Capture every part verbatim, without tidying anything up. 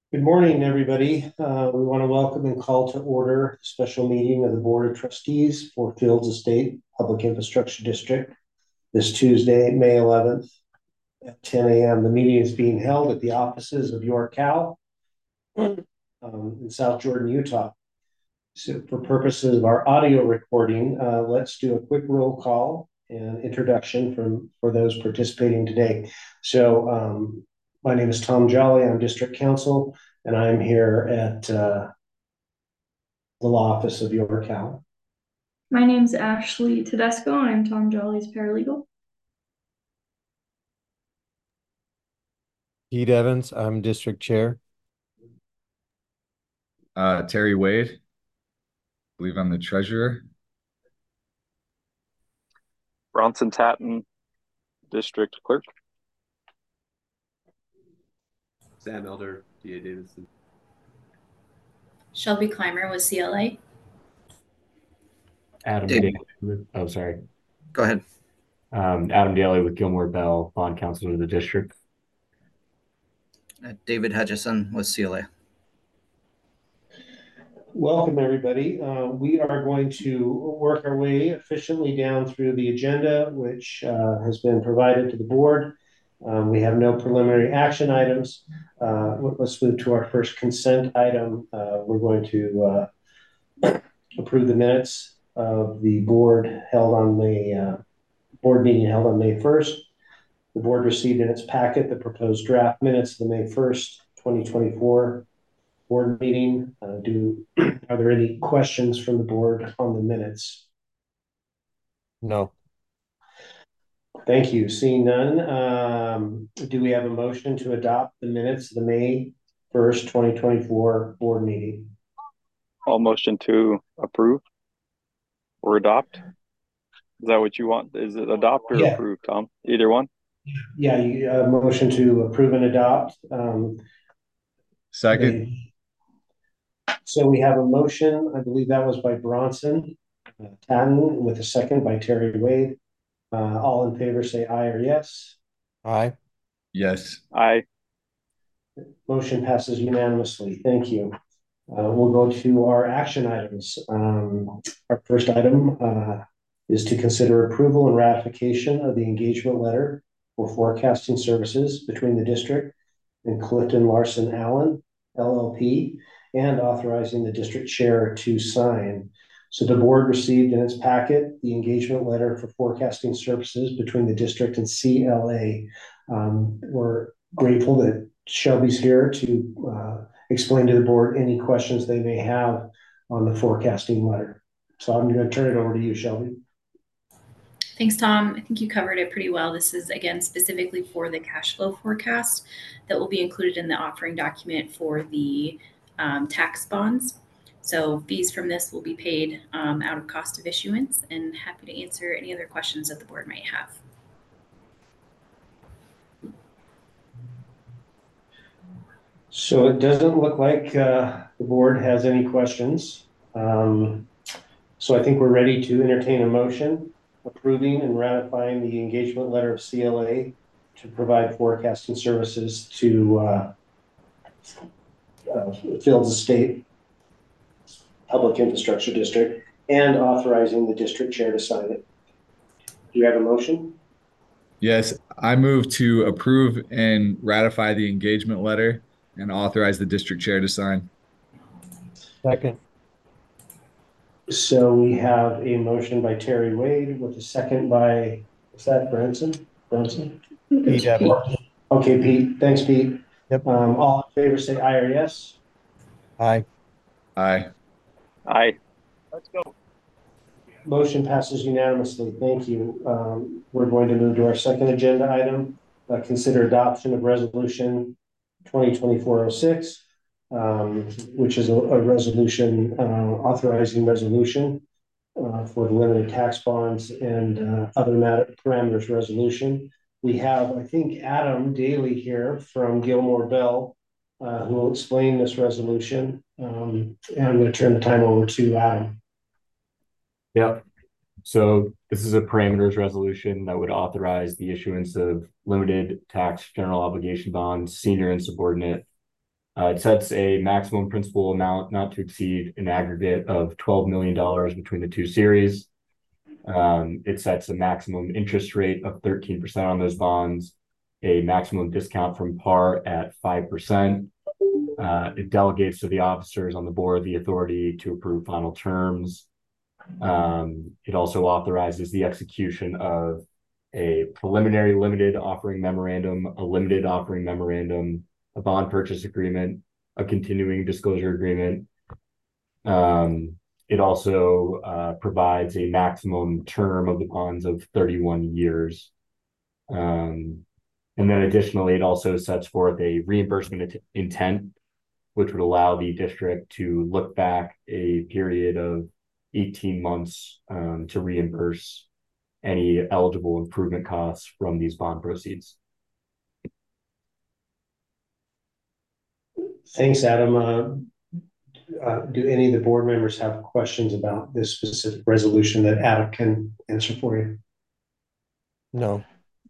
Good morning, everybody. Uh, we want to welcome and call to order the special meeting of the Board of Trustees for Fields Estate Public Infrastructure District this Tuesday, May eleventh at ten a m. The meeting is being held at the offices of York Cal um, in South Jordan, Utah. So for purposes of our audio recording, uh, let's do a quick roll call and introduction from for those participating today. So um, my name is Tom Jolly. I'm District Counsel, and I'm here at uh, the law office of York Cal. My name's Ashley Tedesco. I'm Tom Jolly's paralegal. Pete Evans, I'm district chair. Uh, Terry Wade, I believe I'm the treasurer. Bronson Tatton, district clerk. Sam Elder, D A Davidson. Shelby Clymer with C L A. Adam Dave. Daly with, oh, sorry. Go ahead. Um, Adam Daly with Gilmore Bell, bond counsel to the district. Uh, David Hutchison with C L A. Welcome, everybody. Uh, we are going to work our way efficiently down through the agenda, which uh, has been provided to the board. Um, we have no preliminary action items. Uh, let's move to our first consent item. Uh, we're going to uh, approve the minutes of the board held on the uh, board meeting held on May first. The board received in its packet the proposed draft minutes of the May first, twenty twenty-four board meeting. Uh, do are there any questions from the board on the minutes? No. Thank you. Seeing none, um, do we have a motion to adopt the minutes of the May first, twenty twenty-four board meeting? All motion to approve or adopt. Is that what you want? Is it adopt or Yeah. approve, Tom? Either one? Yeah, you, uh, motion to approve and adopt. Um, Second. So we have a motion, I believe that was by Bronson uh, Tatton, with a second by Terry Wade. Uh, all in favor say aye or yes. Aye. Yes. Aye. Motion passes unanimously. Thank you. Uh, we'll go to our action items. Um, our first item uh, is to consider approval and ratification of the engagement letter for forecasting services between the district and Clifton Larson Allen, L L P, and authorizing the district chair to sign. So the board received in its packet the engagement letter for forecasting services between the district and C L A. Um, we're grateful that Shelby's here to uh, explain to the board any questions they may have on the forecasting letter. So I'm going to turn it over to you, Shelby. Thanks, Tom. I think you covered it pretty well. This is, again, specifically for the cash flow forecast that will be included in the offering document for the um, tax bonds. So fees from this will be paid um, out of cost of issuance, and happy to answer any other questions that the board might have. So it doesn't look like uh, the board has any questions. Um, so I think we're ready to entertain a motion approving and ratifying the engagement letter of C L A to provide forecasting services to uh, uh, Fields Estate Public Infrastructure District and authorizing the district chair to sign it. Do you have a motion? Yes. I move to approve and ratify the engagement letter and authorize the district chair to sign. Second. So we have a motion by Terry Wade with a second by, what's that, Branson? Branson? Pete Evans. Okay, Pete. Thanks, Pete. Yep. Um, all in favor say aye or yes. Aye. Aye. Aye. Let's go. Motion passes unanimously. Thank you. Um, we're going to move to our second agenda item. Uh, consider adoption of resolution twenty twenty-four oh six, um, which is a, a resolution uh, authorizing resolution uh, for the limited tax bonds and uh, other matter parameters resolution. We have, I think, Adam Daly here from Gilmore Bell, uh, who will explain this resolution. Um, and I'm going to turn the time over to Adam. Yep. So this is a parameters resolution that would authorize the issuance of limited tax general obligation bonds, senior and subordinate, Uh, it sets a maximum principal amount not to exceed an aggregate of twelve million dollars between the two series. Um, it sets a maximum interest rate of thirteen percent on those bonds, a maximum discount from par at five percent. Uh, it delegates to the officers on the board the authority to approve final terms. Um, it also authorizes the execution of a preliminary limited offering memorandum, a limited offering memorandum, a bond purchase agreement, a continuing disclosure agreement. Um, it also uh, provides a maximum term of the bonds of thirty-one years. Um, and then additionally, it also sets forth a reimbursement intent, which would allow the district to look back a period of eighteen months um, to reimburse any eligible improvement costs from these bond proceeds. Thanks, Adam. Uh, uh, do any of the board members have questions about this specific resolution that Adam can answer for you? No.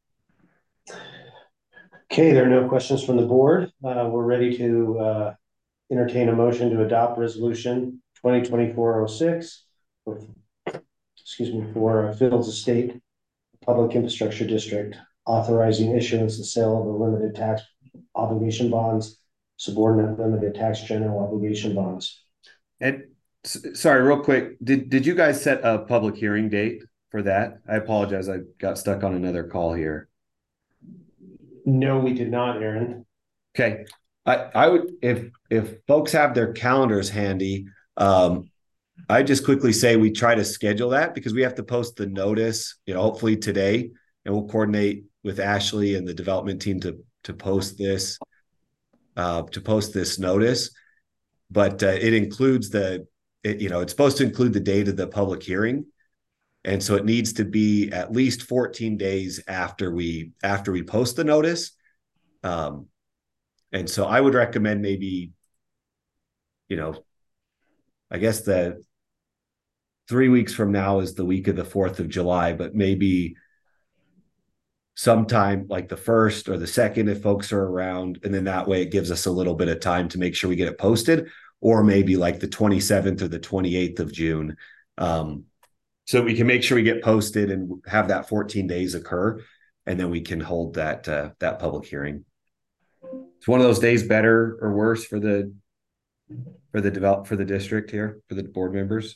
Okay, there are no questions from the board. Uh, we're ready to uh, entertain a motion to adopt resolution twenty twenty-four oh six, for, excuse me, for Fields Estate Public Infrastructure District, authorizing issuance and sale of the limited tax obligation bonds, subordinate limited tax general obligation bonds. And sorry, real quick, did did you guys set a public hearing date for that? I apologize, I got stuck on another call here. No, we did not, Aaron. Okay. I, I would, if if folks have their calendars handy, um, I just quickly say we try to schedule that because we have to post the notice, you know, hopefully today, and we'll coordinate with Ashley and the development team to to post this, uh, to post this notice. But uh, it includes the, it, you know, it's supposed to include the date of the public hearing, and so it needs to be at least fourteen days after we after we post the notice. Um, and so I would recommend maybe, you know, I guess the three weeks from now is the week of the fourth of July, but maybe sometime like the first or the second if folks are around, and then that way it gives us a little bit of time to make sure we get it posted, or maybe like the twenty-seventh or the twenty-eighth of June. Um, so we can make sure we get posted and have that fourteen days occur, and then we can hold that uh, that public hearing. Is one of those days better or worse for the for the develop for the district here, for the board members?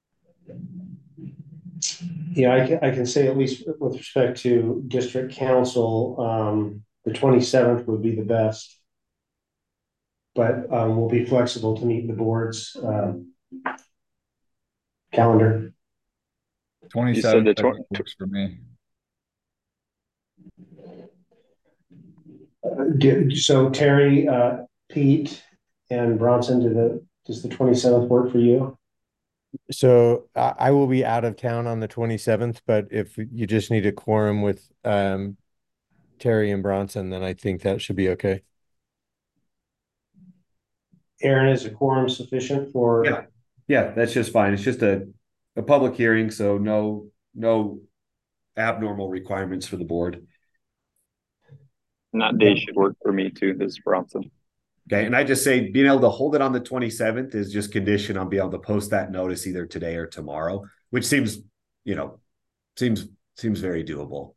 Yeah, I can, I can say at least with respect to district council, um, the twenty-seventh would be the best. But um, we'll be flexible to meet the board's um, calendar. twenty-seven the tw- works for me. Uh, do, so Terry, uh, Pete, and Bronson, do the, does the twenty-seventh work for you? So I, I will be out of town on the twenty-seventh, but if you just need a quorum with um, Terry and Bronson, then I think that should be okay. Aaron, is a quorum sufficient for? Yeah, yeah, that's just fine. It's just a a public hearing, so no no abnormal requirements for the board. And that day should work for me too, this is Bronson. Okay, and I just say being able to hold it on the twenty-seventh is just conditioned on being able to post that notice either today or tomorrow, which seems, you know, seems seems very doable.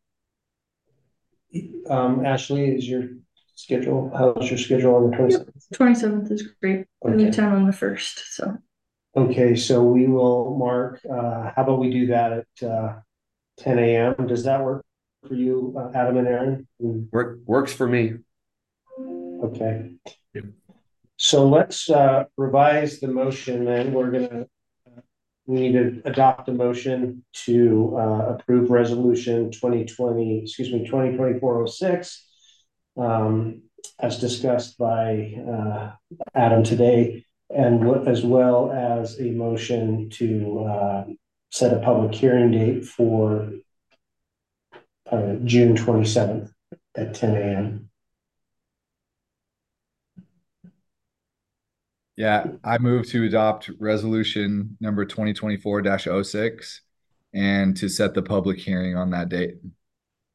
Um, Ashley, is your schedule, how's your schedule on the twenty-seventh? Twenty-seventh is great. I leave town on the first, so. Okay, so we will mark, uh, how about we do that at uh, ten A M? Does that work for you, uh, Adam and Aaron? Work works for me. Okay. So let's uh, revise the motion then. We're gonna, uh, we need to adopt a motion to uh, approve resolution twenty twenty, excuse me, twenty twenty-four oh six, um, as discussed by uh, Adam today, and what, as well as a motion to uh, set a public hearing date for uh, June twenty-seventh at ten A M Yeah, I move to adopt resolution number twenty twenty-four dash oh six and to set the public hearing on that date.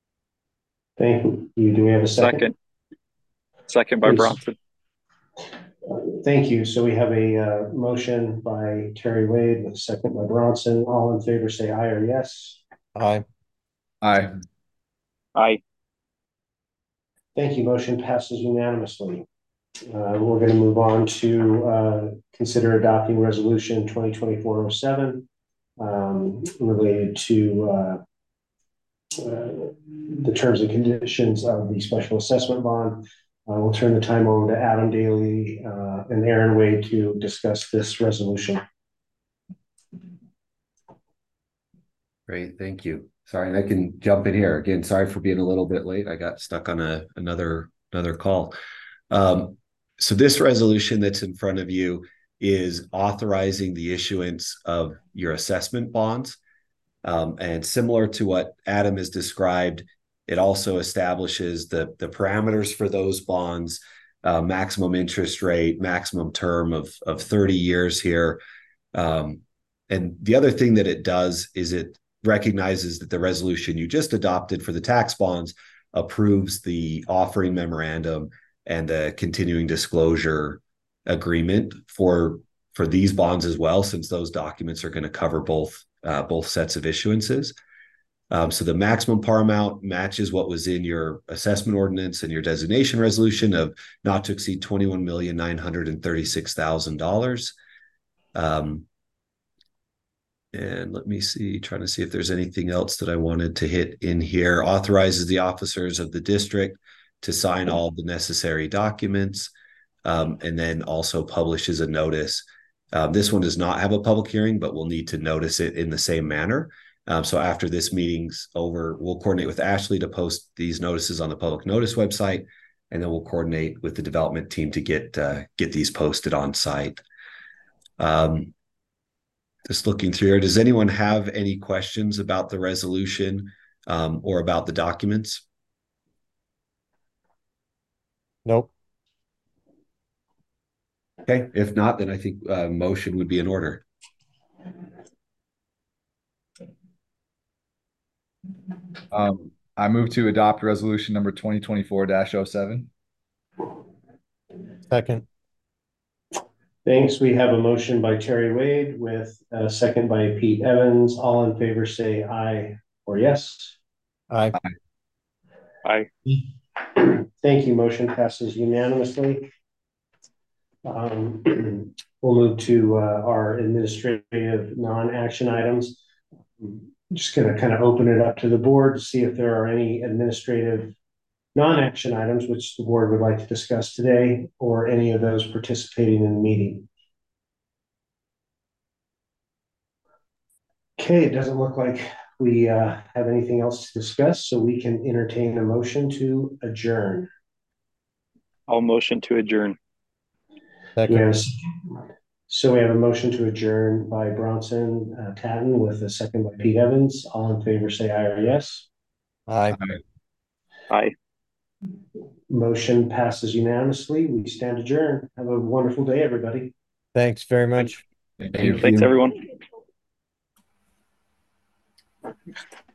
Thank you. Do we have a second? Second, second by Please. Bronson. Thank you. So we have a uh, motion by Terry Wade with a second by Bronson. All in favor, say aye or yes. Aye. Aye. Aye. Thank you. Motion passes unanimously. Uh, we're going to move on to uh, consider adopting resolution twenty twenty-four oh seven um, related to uh, uh, the terms and conditions of the special assessment bond. Uh, we'll turn the time over to Adam Daly uh, and Aaron Wade to discuss this resolution. Great, thank you. Sorry, and I can jump in here again. Sorry for being a little bit late. I got stuck on a another another call. Um, so this resolution that's in front of you is authorizing the issuance of your assessment bonds. Um, and similar to what Adam has described, it also establishes the, the parameters for those bonds, uh, maximum interest rate, maximum term of, of thirty years here. Um, and the other thing that it does is it recognizes that the resolution you just adopted for the tax bonds approves the offering memorandum and the continuing disclosure agreement for, for these bonds as well, since those documents are going to cover both, uh, both sets of issuances. Um, so the maximum par amount matches what was in your assessment ordinance and your designation resolution of not to exceed twenty-one million nine hundred thirty-six thousand dollars. Um, and let me see, trying to see if there's anything else that I wanted to hit in here. Authorizes the officers of the district to sign all the necessary documents, um, and then also publishes a notice. Um, this one does not have a public hearing, but we'll need to notice it in the same manner. Um, so after this meeting's over, we'll coordinate with Ashley to post these notices on the public notice website, and then we'll coordinate with the development team to get uh, get these posted on site. Um, just looking through here, does anyone have any questions about the resolution um, or about the documents? Nope. Okay, if not, then I think uh, motion would be in order. Um, I move to adopt resolution number twenty twenty-four dash oh seven. Second. Thanks. We have a motion by Terry Wade with a second by Pete Evans. All in favor, say aye or yes. Aye. Aye. Thank you. Motion passes unanimously. Um, we'll move to uh, our administrative non-action items. I'm just going to kind of open it up to the board to see if there are any administrative non-action items which the board would like to discuss today, or any of those participating in the meeting. Okay, it doesn't look like we uh, have anything else to discuss, so we can entertain a motion to adjourn. I'll motion to adjourn. Second. Yes. So we have a motion to adjourn by Bronson uh, Tatton with a second by Pete Evans. All in favor, say aye or yes. Aye. Aye. Motion passes unanimously. We stand adjourned. Have a wonderful day, everybody. Thanks very much. Thank you. Thanks, everyone.